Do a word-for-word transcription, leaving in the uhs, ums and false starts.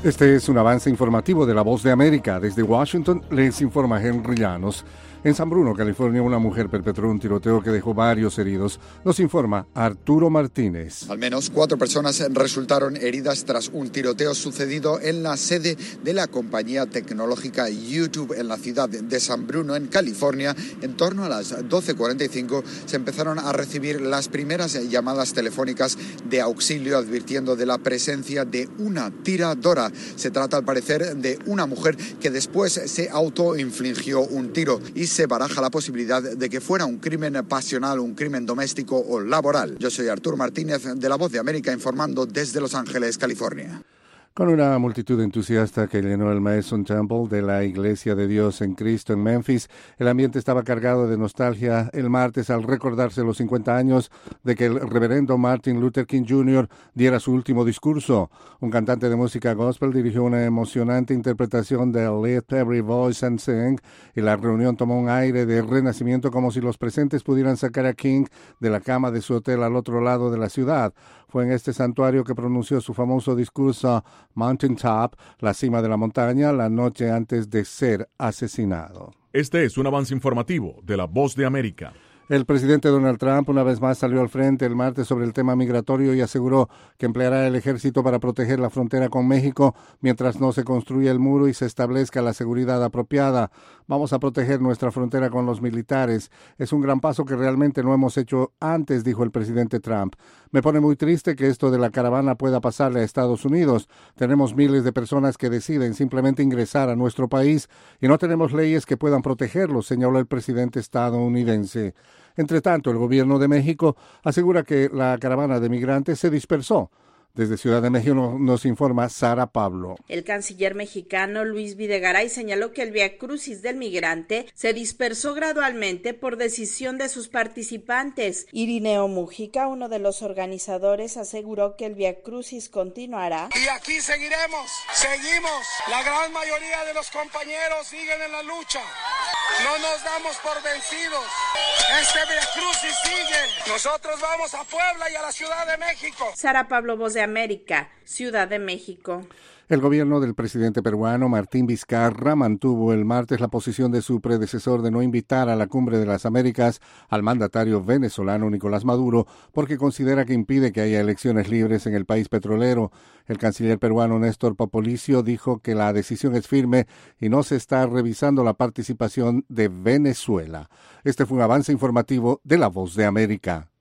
Este es un avance informativo de La Voz de América. Desde Washington les informa Henry Llanos. En San Bruno, California, una mujer perpetró un tiroteo que dejó varios heridos. Nos informa Arturo Martínez. Al menos cuatro personas resultaron heridas tras un tiroteo sucedido en la sede de la compañía tecnológica YouTube en la ciudad de San Bruno, en California. En torno a las doce cuarenta y cinco se empezaron a recibir las primeras llamadas telefónicas de auxilio advirtiendo de la presencia de una tiradora. Se trata, al parecer, de una mujer que después se autoinfligió un tiro y se baraja la posibilidad de que fuera un crimen pasional, un crimen doméstico o laboral. Yo soy Arturo Martínez de La Voz de América informando desde Los Ángeles, California. Con una multitud entusiasta que llenó el Mason Temple de la Iglesia de Dios en Cristo en Memphis, el ambiente estaba cargado de nostalgia el martes al recordarse los cincuenta años de que el reverendo Martin Luther King junior diera su último discurso. Un cantante de música gospel dirigió una emocionante interpretación de Lift Every Voice and Sing, y la reunión tomó un aire de renacimiento como si los presentes pudieran sacar a King de la cama de su hotel al otro lado de la ciudad. Fue en este santuario que pronunció su famoso discurso Mountain Top, la cima de la montaña, la noche antes de ser asesinado. Este es un avance informativo de La Voz de América. El presidente Donald Trump una vez más salió al frente el martes sobre el tema migratorio y aseguró que empleará el ejército para proteger la frontera con México mientras no se construya el muro y se establezca la seguridad apropiada. Vamos a proteger nuestra frontera con los militares. Es un gran paso que realmente no hemos hecho antes, dijo el presidente Trump. Me pone muy triste que esto de la caravana pueda pasarle a Estados Unidos. Tenemos miles de personas que deciden simplemente ingresar a nuestro país y no tenemos leyes que puedan protegerlos, señaló el presidente estadounidense. Entre tanto, el gobierno de México asegura que la caravana de migrantes se dispersó. Desde Ciudad de México nos informa Sara Pablo. El canciller mexicano Luis Videgaray señaló que el viacrucis del migrante se dispersó gradualmente por decisión de sus participantes. Irineo Mújica, uno de los organizadores, aseguró que el viacrucis continuará. Y aquí seguiremos, seguimos. La gran mayoría de los compañeros siguen en la lucha. No nos damos por vencidos. Este viacrucis sigue. Nosotros vamos a Puebla y a la Ciudad de México. Sara Pablo, Voz de América, Ciudad de México. El gobierno del presidente peruano Martín Vizcarra mantuvo el martes la posición de su predecesor de no invitar a la Cumbre de las Américas al mandatario venezolano Nicolás Maduro porque considera que impide que haya elecciones libres en el país petrolero. El canciller peruano Néstor Popolicio dijo que la decisión es firme y no se está revisando la participación de Venezuela. Este fue un avance informativo de La Voz de América.